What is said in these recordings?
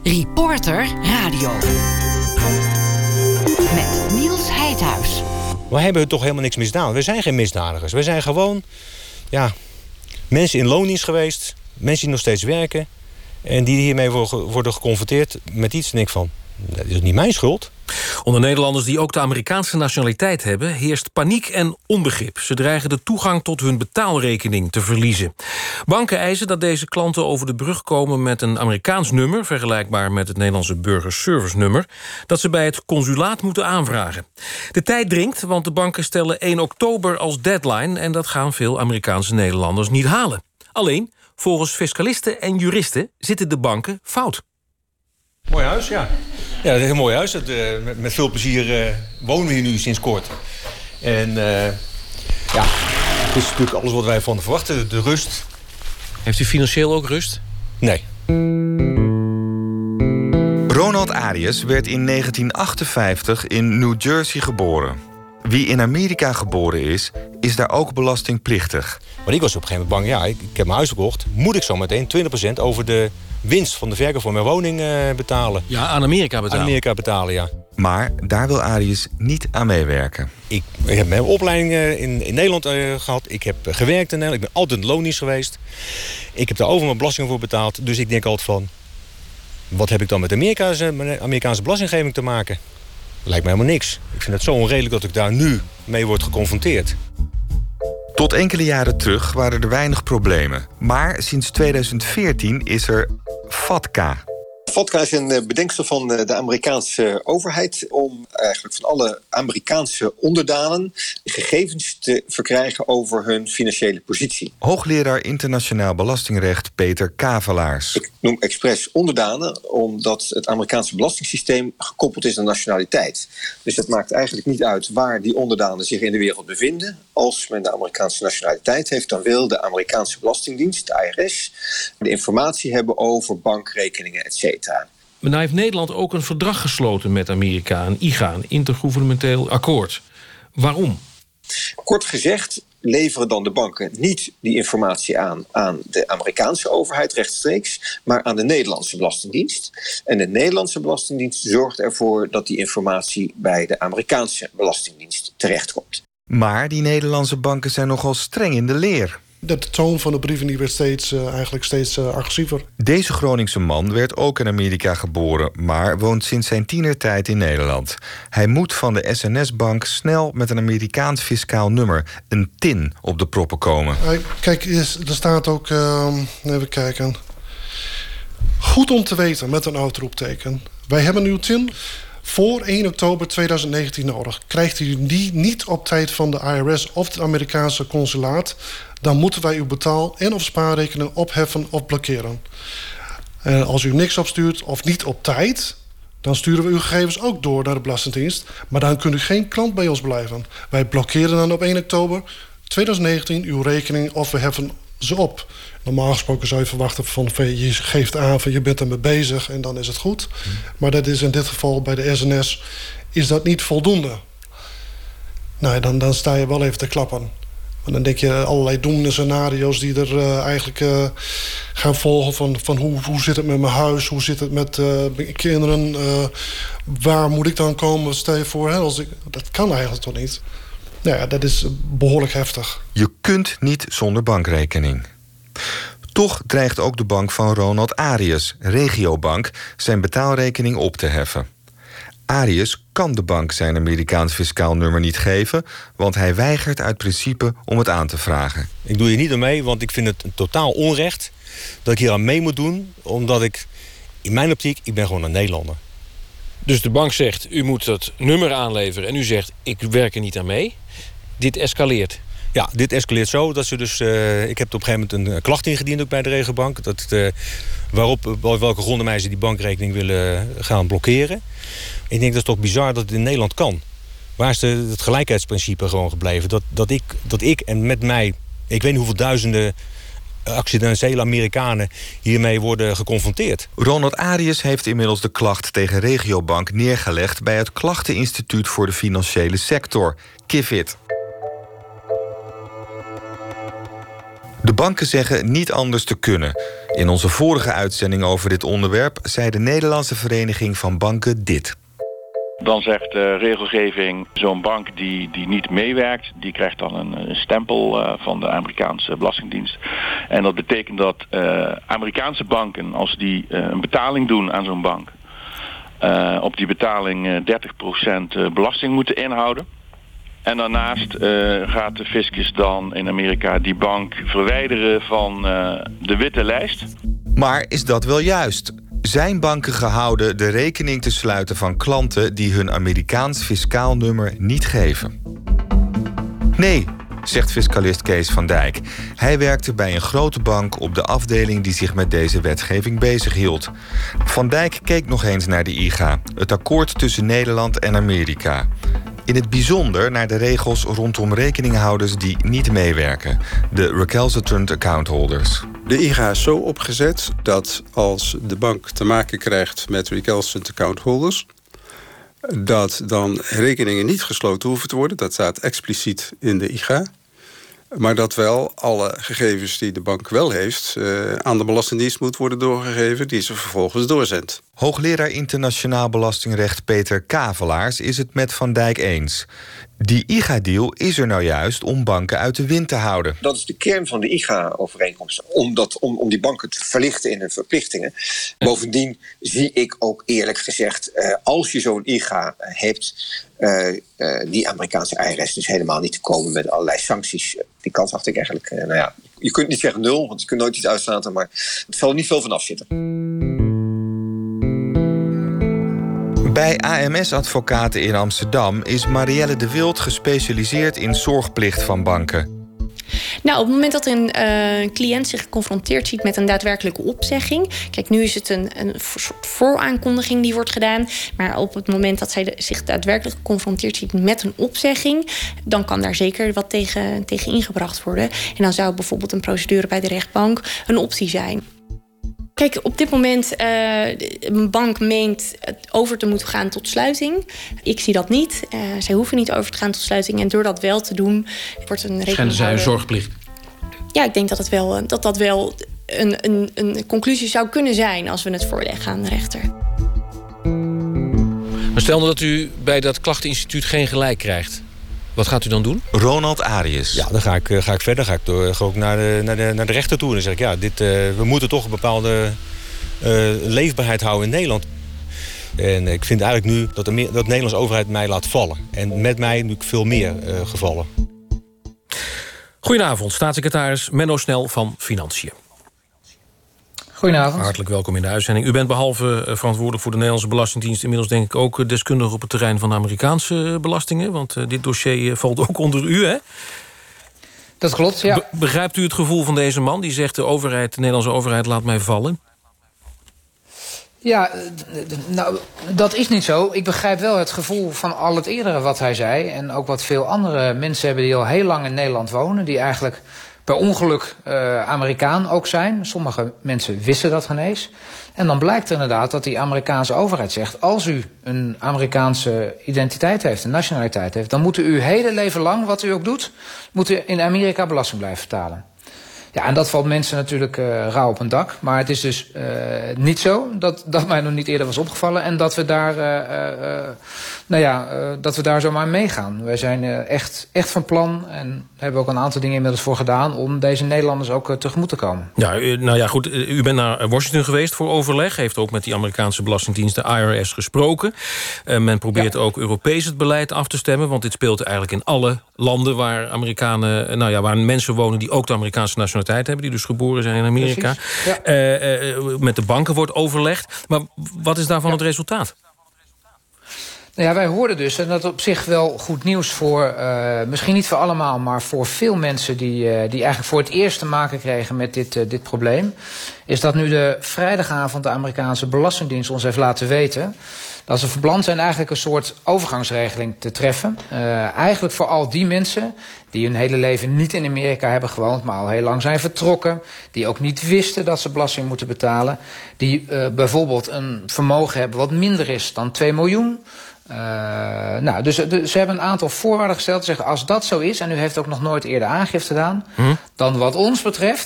Reporter Radio. Met Niels Heidhuis. We hebben toch helemaal niks misdaan. We zijn geen misdadigers. We zijn gewoon mensen in loondienst geweest. Mensen die nog steeds werken. En die hiermee worden geconfronteerd met iets. En ik van, dat is niet mijn schuld. Onder Nederlanders die ook de Amerikaanse nationaliteit hebben heerst paniek en onbegrip. Ze dreigen de toegang tot hun betaalrekening te verliezen. Banken eisen dat deze klanten over de brug komen met een Amerikaans nummer, vergelijkbaar met het Nederlandse burgerservice-nummer, dat ze bij het consulaat moeten aanvragen. De tijd dringt, want de banken stellen 1 oktober als deadline en dat gaan veel Amerikaanse Nederlanders niet halen. Alleen, volgens fiscalisten en juristen zitten de banken fout. Mooi huis, ja. Ja, dat is een mooi huis. Met veel plezier wonen we hier nu sinds kort. En het is natuurlijk alles wat wij van verwachten. De rust. Heeft u financieel ook rust? Nee. Ronald Arias werd in 1958 in New Jersey geboren. Wie in Amerika geboren is daar ook belastingplichtig. Maar ik was op een gegeven moment bang, ik heb mijn huis verkocht. Moet ik zo meteen 20% over de winst van de verkoop van mijn woning betalen? Ja, aan Amerika betalen. Aan Amerika betalen, ja. Maar daar wil Arias niet aan meewerken. Ik heb mijn opleiding in Nederland gehad. Ik heb gewerkt in Nederland. Ik ben altijd in loondienst geweest. Ik heb daar over mijn belasting voor betaald. Dus ik denk altijd van, wat heb ik dan met de Amerikaanse belastinggeving te maken? Lijkt me helemaal niks. Ik vind het zo onredelijk dat ik daar nu mee word geconfronteerd. Tot enkele jaren terug waren er weinig problemen. Maar sinds 2014 is er FATCA. FATCA is een bedenksel van de Amerikaanse overheid om eigenlijk van alle Amerikaanse onderdanen gegevens te verkrijgen over hun financiële positie. Hoogleraar internationaal belastingrecht Peter Kavelaars. Ik noem expres onderdanen omdat het Amerikaanse belastingssysteem gekoppeld is aan nationaliteit. Dus het maakt eigenlijk niet uit waar die onderdanen zich in de wereld bevinden. Als men de Amerikaanse nationaliteit heeft, dan wil de Amerikaanse Belastingdienst, de IRS, de informatie hebben over bankrekeningen, etc. Maar nou heeft Nederland ook een verdrag gesloten met Amerika, een IGA, een intergouvernementeel akkoord. Waarom? Kort gezegd leveren dan de banken niet die informatie aan de Amerikaanse overheid rechtstreeks, maar aan de Nederlandse Belastingdienst. En de Nederlandse Belastingdienst zorgt ervoor dat die informatie bij de Amerikaanse Belastingdienst terechtkomt. Maar die Nederlandse banken zijn nogal streng in de leer. De toon van de brieven die werd steeds agressiever. Deze Groningse man werd ook in Amerika geboren, maar woont sinds zijn tienertijd in Nederland. Hij moet van de SNS-bank snel met een Amerikaans fiscaal nummer, een TIN, op de proppen komen. Kijk, er staat ook, even kijken. Goed om te weten, met een uitroepteken. Wij hebben uw TIN voor 1 oktober 2019 nodig. Krijgt u die niet op tijd van de IRS of het Amerikaanse consulaat, dan moeten wij uw betaal- en of spaarrekening opheffen of blokkeren. En als u niks opstuurt of niet op tijd, dan sturen we uw gegevens ook door naar de Belastingdienst. Maar dan kunt u geen klant bij ons blijven. Wij blokkeren dan op 1 oktober 2019 uw rekening of we heffen ze op. Normaal gesproken zou je verwachten van je geeft aan van je bent ermee bezig en dan is het goed. Maar dat is in dit geval bij de SNS is dat niet voldoende. Nou, dan sta je wel even te klappen. En dan denk je allerlei doemende scenario's die er eigenlijk gaan volgen van hoe zit het met mijn huis, hoe zit het met mijn kinderen, waar moet ik dan komen? Stel je voor, dat kan eigenlijk toch niet? Nou ja, dat is behoorlijk heftig. Je kunt niet zonder bankrekening. Toch dreigt ook de bank van Ronald Arias, Regiobank, zijn betaalrekening op te heffen. Arias kan de bank zijn Amerikaans fiscaal nummer niet geven, want hij weigert uit principe om het aan te vragen. Ik doe hier niet aan mee, want ik vind het een totaal onrecht dat ik hier aan mee moet doen, omdat ik, in mijn optiek, ik ben gewoon een Nederlander. Dus de bank zegt, u moet dat nummer aanleveren en u zegt, ik werk er niet aan mee. Dit escaleert. Ja, dit escaleert zo dat ze dus... ik heb op een gegeven moment een klacht ingediend ook bij de Regiobank. Op welke gronden mij ze die bankrekening willen gaan blokkeren. Ik denk dat is toch bizar dat het in Nederland kan. Waar is het gelijkheidsprincipe gewoon gebleven? Dat ik en met mij, ik weet niet hoeveel duizenden accidentele Amerikanen hiermee worden geconfronteerd. Ronald Arias heeft inmiddels de klacht tegen Regiobank neergelegd bij het Klachteninstituut voor de Financiële Sector, KIFIT. De banken zeggen niet anders te kunnen. In onze vorige uitzending over dit onderwerp zei de Nederlandse Vereniging van Banken dit. Dan zegt de regelgeving, zo'n bank die niet meewerkt, die krijgt dan een stempel van de Amerikaanse Belastingdienst. En dat betekent dat Amerikaanse banken, als die een betaling doen aan zo'n bank, op die betaling 30% belasting moeten inhouden. En daarnaast gaat de fiscus dan in Amerika die bank verwijderen van de witte lijst. Maar is dat wel juist? Zijn banken gehouden de rekening te sluiten van klanten die hun Amerikaans fiscaal nummer niet geven? Nee, zegt fiscalist Kees van Dijk. Hij werkte bij een grote bank op de afdeling die zich met deze wetgeving bezighield. Van Dijk keek nog eens naar de IGA, het akkoord tussen Nederland en Amerika. In het bijzonder naar de regels rondom rekeninghouders die niet meewerken, de recalcitrant account holders. De IGA is zo opgezet dat als de bank te maken krijgt met recalcitrant account holders, dat dan rekeningen niet gesloten hoeven te worden. Dat staat expliciet in de IGA. Maar dat wel alle gegevens die de bank wel heeft aan de Belastingdienst moet worden doorgegeven, die ze vervolgens doorzendt. Hoogleraar internationaal belastingrecht Peter Kavelaars is het met Van Dijk eens. Die IGA-deal is er nou juist om banken uit de wind te houden. Dat is de kern van de IGA-overeenkomst. Om die banken te verlichten in hun verplichtingen. Bovendien zie ik ook eerlijk gezegd, als je zo'n IGA hebt, die Amerikaanse IRS dus helemaal niet te komen met allerlei sancties. Die kans acht ik eigenlijk, je kunt niet zeggen 0, want je kunt nooit iets uitslaten, maar het zal er niet veel van afzitten. Bij AMS-advocaten in Amsterdam is Marielle de Wild gespecialiseerd in zorgplicht van banken. Nou, op het moment dat een cliënt zich geconfronteerd ziet met een daadwerkelijke opzegging. Kijk, nu is het een soort vooraankondiging die wordt gedaan. Maar op het moment dat zij zich daadwerkelijk geconfronteerd ziet met een opzegging, dan kan daar zeker wat tegen ingebracht worden. En dan zou bijvoorbeeld een procedure bij de rechtbank een optie zijn. Kijk, op dit moment een bank meent over te moeten gaan tot sluiting. Ik zie dat niet. Zij hoeven niet over te gaan tot sluiting. En door dat wel te doen, wordt een rekening. Schenden zij een zorgplicht? Ja, ik denk dat wel een conclusie zou kunnen zijn als we het voorleggen aan de rechter. Maar stel nou dat u bij dat klachteninstituut geen gelijk krijgt. Wat gaat u dan doen? Ronald Arius. Ja, dan ga ik verder. Ga ik ook naar de rechter toe. En dan zeg ik, we moeten toch een bepaalde leefbaarheid houden in Nederland. En ik vind eigenlijk nu dat de Nederlandse overheid mij laat vallen. En met mij nu veel meer gevallen. Goedenavond, staatssecretaris Menno Snel van Financiën. Goedenavond. Hartelijk welkom in de uitzending. U bent behalve verantwoordelijk voor de Nederlandse Belastingdienst inmiddels denk ik ook deskundig op het terrein van de Amerikaanse belastingen. Want dit dossier valt ook onder u, hè? Dat klopt, ja. Begrijpt u het gevoel van deze man die zegt de Nederlandse overheid laat mij vallen? Ja, nou, dat is niet zo. Ik begrijp wel het gevoel van al het eerdere wat hij zei. En ook wat veel andere mensen hebben die al heel lang in Nederland wonen. Die eigenlijk per ongeluk Amerikaan ook zijn. Sommige mensen wisten dat geen eens. En dan blijkt inderdaad dat die Amerikaanse overheid zegt, als u een Amerikaanse identiteit heeft, een nationaliteit heeft, dan moet u uw hele leven lang, wat u ook doet, moet u in Amerika belasting blijven betalen. Ja, en dat valt mensen natuurlijk rauw op een dak. Maar het is dus niet zo dat mij nog niet eerder was opgevallen. En dat we daar, dat we daar zomaar meegaan. Wij zijn echt van plan. En hebben ook een aantal dingen inmiddels voor gedaan om deze Nederlanders ook tegemoet te komen. Ja, goed. U bent naar Washington geweest voor overleg. Heeft ook met die Amerikaanse belastingdienst, de IRS, gesproken. Men probeert ook Europees het beleid af te stemmen. Want dit speelt eigenlijk in alle landen waar Amerikanen, waar mensen wonen die ook de Amerikaanse nationaliteit hebben, die dus geboren zijn in Amerika. Ja. Met de banken wordt overlegd. Maar wat is daarvan het resultaat? Nou ja, wij hoorden dus, en dat is op zich wel goed nieuws voor, misschien niet voor allemaal, maar voor veel mensen die eigenlijk voor het eerst te maken kregen met dit probleem, is dat nu de vrijdagavond de Amerikaanse Belastingdienst ons heeft laten weten dat ze van plan zijn eigenlijk een soort overgangsregeling te treffen. Eigenlijk voor al die mensen die hun hele leven niet in Amerika hebben gewoond, maar al heel lang zijn vertrokken, die ook niet wisten dat ze belasting moeten betalen, die bijvoorbeeld een vermogen hebben wat minder is dan 2 miljoen. Dus ze hebben een aantal voorwaarden gesteld. Zeggen, als dat zo is, en u heeft ook nog nooit eerder aangifte gedaan, dan wat ons betreft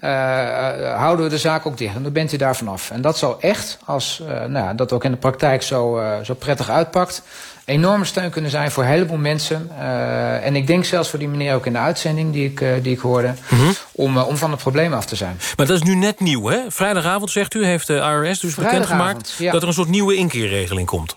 houden we de zaak ook dicht. En dan bent u daar vanaf. En dat zal echt, als dat ook in de praktijk zo prettig uitpakt, enorme steun kunnen zijn voor een heleboel mensen. En ik denk zelfs voor die meneer ook in de uitzending die ik hoorde, om van het probleem af te zijn. Maar dat is nu net nieuw, hè? Vrijdagavond, zegt u, heeft de IRS dus bekendgemaakt dat er een soort nieuwe inkeerregeling komt.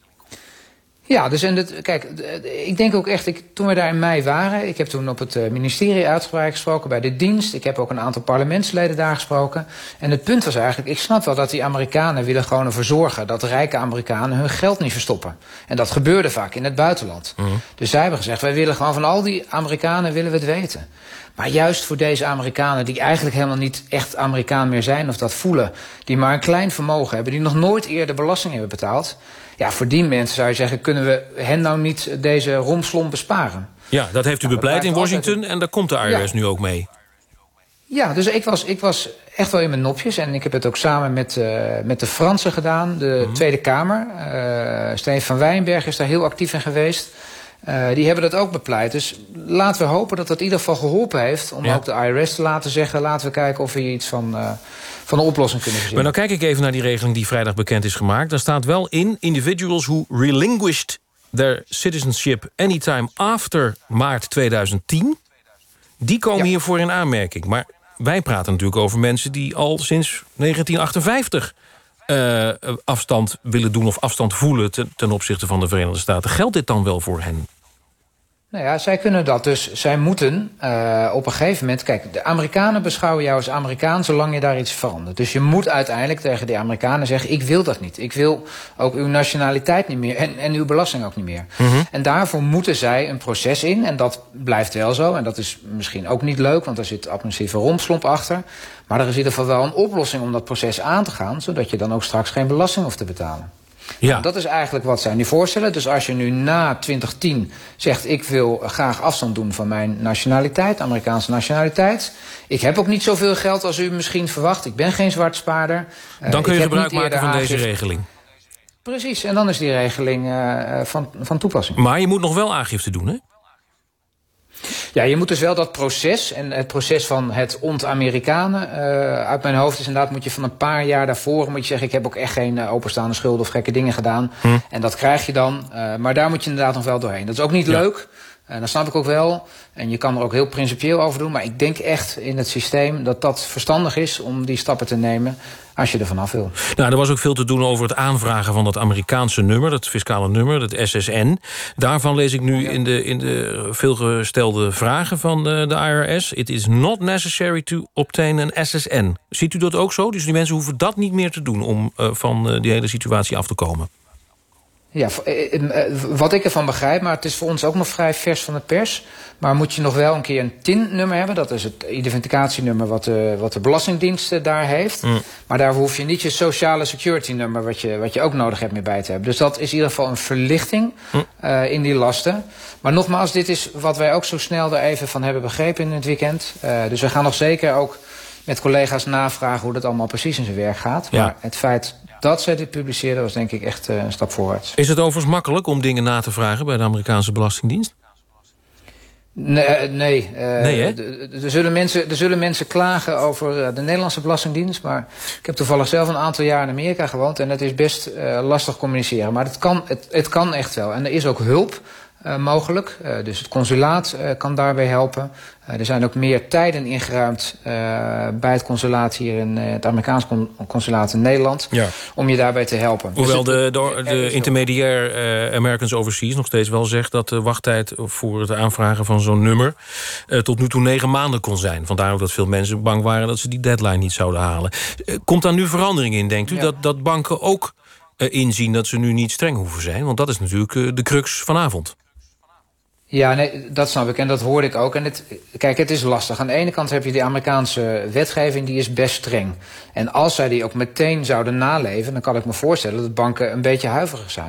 Ja, dus kijk, ik denk ook echt, toen we daar in mei waren, ik heb toen op het ministerie uitgebreid gesproken bij de dienst. Ik heb ook een aantal parlementsleden daar gesproken. En het punt was eigenlijk, ik snap wel dat die Amerikanen willen gewoon ervoor zorgen dat de rijke Amerikanen hun geld niet verstoppen. En dat gebeurde vaak in het buitenland. Dus zij hebben gezegd, wij willen gewoon van al die Amerikanen willen we het weten. Maar juist voor deze Amerikanen die eigenlijk helemaal niet echt Amerikaan meer zijn of dat voelen, die maar een klein vermogen hebben, die nog nooit eerder belasting hebben betaald. Ja, voor die mensen zou je zeggen, kunnen we hen nou niet deze rompslomp besparen? Ja, dat heeft u bepleit in Washington en daar komt de IRS nu ook mee. Ja, dus ik was echt wel in mijn nopjes. En ik heb het ook samen met de Fransen gedaan, de Tweede Kamer. Steven van Wijnberg is daar heel actief in geweest. Die hebben dat ook bepleit. Dus laten we hopen dat dat in ieder geval geholpen heeft om ook de IRS te laten zeggen, laten we kijken of we hier iets van een oplossing kunnen verzinnen. Maar nou kijk ik even naar die regeling die vrijdag bekend is gemaakt. Daar staat wel in, individuals who relinquished their citizenship anytime after maart 2010... die komen hiervoor in aanmerking. Maar wij praten natuurlijk over mensen die al sinds 1958... afstand willen doen of afstand voelen ten opzichte van de Verenigde Staten. Geldt dit dan wel voor hen? Nou ja, zij kunnen dat dus. Zij moeten op een gegeven moment... Kijk, de Amerikanen beschouwen jou als Amerikaan zolang je daar iets verandert. Dus je moet uiteindelijk tegen die Amerikanen zeggen, ik wil dat niet. Ik wil ook uw nationaliteit niet meer en uw belasting ook niet meer. En daarvoor moeten zij een proces in. En dat blijft wel zo. En dat is misschien ook niet leuk, want er zit administratieve rompslomp achter. Maar er is in ieder geval wel een oplossing om dat proces aan te gaan, zodat je dan ook straks geen belasting hoeft te betalen. Ja. Nou, dat is eigenlijk wat zij nu voorstellen. Dus als je nu na 2010 zegt, ik wil graag afstand doen van mijn nationaliteit, Amerikaanse nationaliteit. Ik heb ook niet zoveel geld als u misschien verwacht. Ik ben geen zwartspaarder. Dan kun je gebruik maken van deze regeling. Precies, en dan is die regeling van toepassing. Maar je moet nog wel aangifte doen, hè? Ja, je moet dus wel dat proces, en het proces van het ont-Amerikanen, uit mijn hoofd is inderdaad, moet je van een paar jaar daarvoor, moet je zeggen, ik heb ook echt geen openstaande schulden of gekke dingen gedaan. En dat krijg je dan, maar daar moet je inderdaad nog wel doorheen. Dat is ook niet leuk, dat snap ik ook wel. En je kan er ook heel principieel over doen, maar ik denk echt in het systeem dat dat verstandig is om die stappen te nemen als je er vanaf wil. Nou, er was ook veel te doen over het aanvragen van dat Amerikaanse nummer, dat fiscale nummer, dat SSN. Daarvan lees ik nu in de veelgestelde vragen van de IRS. It is not necessary to obtain an SSN. Ziet u dat ook zo? Dus die mensen hoeven dat niet meer te doen om van die hele situatie af te komen. Ja, wat ik ervan begrijp, maar het is voor ons ook nog vrij vers van de pers. Maar moet je nog wel een keer een TIN-nummer hebben. Dat is het identificatienummer wat de Belastingdienst daar heeft. Maar daar hoef je niet je sociale security-nummer, wat je ook nodig hebt, meer bij te hebben. Dus dat is in ieder geval een verlichting in die lasten. Maar nogmaals, dit is wat wij ook zo snel er even van hebben begrepen in het weekend. Dus we gaan nog zeker ook met collega's navragen hoe dat allemaal precies in zijn werk gaat. Ja. Maar het feit dat zij dit publiceerden was denk ik echt een stap voorwaarts. Is het overigens makkelijk om dingen na te vragen bij de Amerikaanse Belastingdienst? Nee. Er zullen mensen klagen over de Nederlandse Belastingdienst. Maar ik heb toevallig zelf een aantal jaar in Amerika gewoond. En het is best lastig communiceren. Maar het kan echt wel. En er is ook hulp mogelijk. Dus het consulaat kan daarbij helpen. Er zijn ook meer tijden ingeruimd bij het consulaat hier in het Amerikaans consulaat in Nederland. Ja. Om je daarbij te helpen. Hoewel dus de intermediair Americans Overseas nog steeds wel zegt dat de wachttijd voor het aanvragen van zo'n nummer tot nu toe 9 maanden kon zijn. Vandaar ook dat veel mensen bang waren dat ze die deadline niet zouden halen. Komt daar nu verandering in, denkt u? Ja. Dat banken ook inzien dat ze nu niet streng hoeven zijn? Want dat is natuurlijk de crux vanavond. Ja, nee, dat snap ik en dat hoorde ik ook. En kijk, het is lastig. Aan de ene kant heb je die Amerikaanse wetgeving, die is best streng. En als zij die ook meteen zouden naleven, dan kan ik me voorstellen dat banken een beetje huiverig zijn.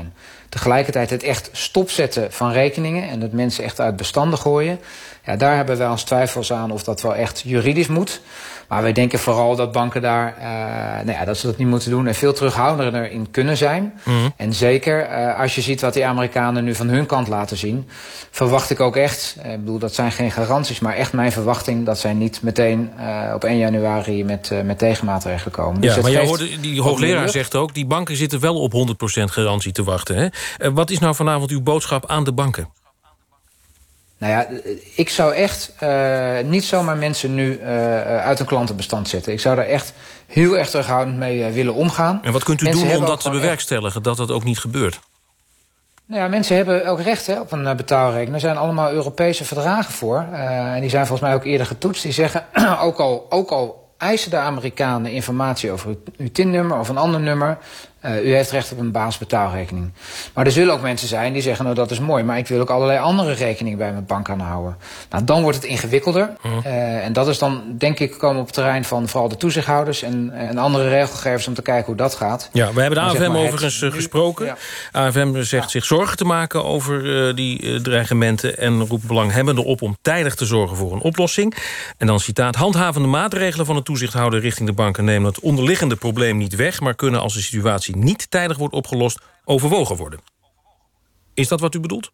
Tegelijkertijd het echt stopzetten van rekeningen en het mensen echt uit bestanden gooien. Ja, daar hebben wij ons twijfels aan of dat wel echt juridisch moet. Maar wij denken vooral dat banken daar dat ze dat niet moeten doen en veel terughoudender in kunnen zijn. Mm-hmm. En zeker als je ziet wat die Amerikanen nu van hun kant laten zien, verwacht ik ook echt, ik bedoel dat zijn geen garanties, maar echt mijn verwachting dat zij niet meteen op 1 januari met tegenmaatregelen komen. Ja, dus maar jij hoorde, die hoogleraar zegt ook, die banken zitten wel op 100% garantie te wachten. Hè? Wat is nou vanavond uw boodschap aan de banken? Nou ja, ik zou echt niet zomaar mensen nu uit een klantenbestand zetten. Ik zou daar echt heel erg terughoudend mee willen omgaan. En wat kunt u doen om dat te bewerkstelligen, dat dat ook niet gebeurt? Nou ja, mensen hebben ook recht op een betaalrekening. Er zijn allemaal Europese verdragen voor. En die zijn volgens mij ook eerder getoetst. Die zeggen, ook al eisen de Amerikanen informatie over uw TIN-nummer of een ander nummer, u heeft recht op een basisbetaalrekening. Maar er zullen ook mensen zijn die zeggen, nou dat is mooi, maar ik wil ook allerlei andere rekeningen bij mijn bank aanhouden. Nou, dan wordt het ingewikkelder. En dat is dan, denk ik, komen op het terrein van vooral de toezichthouders en andere regelgevers om te kijken hoe dat gaat. Ja, we hebben de AFM overigens gesproken. Ja. AFM zegt zich zorgen te maken over die dreigementen en roept belanghebbenden op om tijdig te zorgen voor een oplossing. En dan citaat, handhavende maatregelen van de toezichthouder richting de banken nemen het onderliggende probleem niet weg, maar kunnen als de situatie niet tijdig wordt opgelost, overwogen worden. Is dat wat u bedoelt?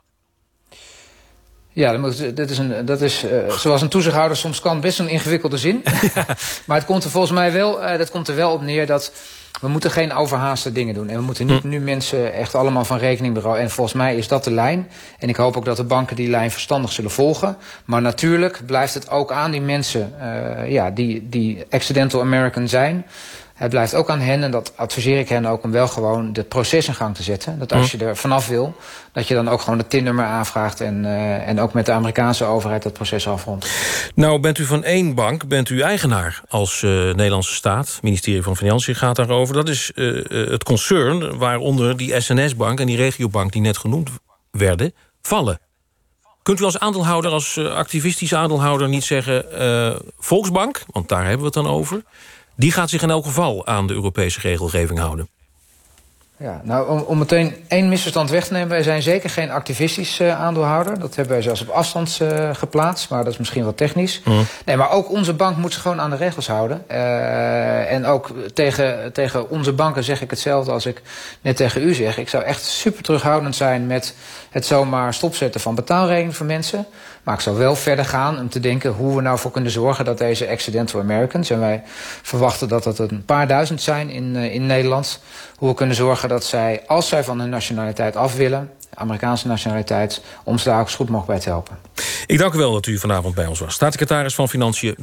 Ja, dat is zoals een toezichthouder soms kan, best een ingewikkelde zin. Maar het komt er volgens mij wel op neer dat we moeten geen overhaaste dingen doen. En we moeten niet nu mensen echt allemaal van rekeningbureau. En volgens mij is dat de lijn. En ik hoop ook dat de banken die lijn verstandig zullen volgen. Maar natuurlijk blijft het ook aan die mensen die accidental American zijn. Het blijft ook aan hen, en dat adviseer ik hen ook, om wel gewoon het proces in gang te zetten. Dat als je er vanaf wil, dat je dan ook gewoon het TIN-nummer aanvraagt en ook met de Amerikaanse overheid dat proces afrondt. Nou, bent u van één bank, bent u eigenaar als Nederlandse staat. Het ministerie van Financiën gaat daarover. Dat is het concern waaronder die SNS-bank en die regiobank die net genoemd werden, vallen. Kunt u als aandeelhouder, als activistische aandeelhouder niet zeggen, Volksbank, want daar hebben we het dan over, die gaat zich in elk geval aan de Europese regelgeving houden? Ja, nou, om meteen één misverstand weg te nemen, wij zijn zeker geen activistisch aandeelhouder. Dat hebben wij zelfs op afstand geplaatst, maar dat is misschien wat technisch. Nee, maar ook onze bank moet zich gewoon aan de regels houden. En ook tegen onze banken zeg ik hetzelfde als ik net tegen u zeg. Ik zou echt super terughoudend zijn met het zomaar stopzetten van betaalrekeningen voor mensen. Maar ik zou wel verder gaan om te denken hoe we nou voor kunnen zorgen dat deze accidental Americans, en wij verwachten dat het een paar duizend zijn in Nederland, hoe we kunnen zorgen dat zij, als zij van hun nationaliteit af willen, Amerikaanse nationaliteit, om ze daar ook zo goed mogelijk bij te helpen. Ik dank u wel dat u vanavond bij ons was. Staatssecretaris van Financiën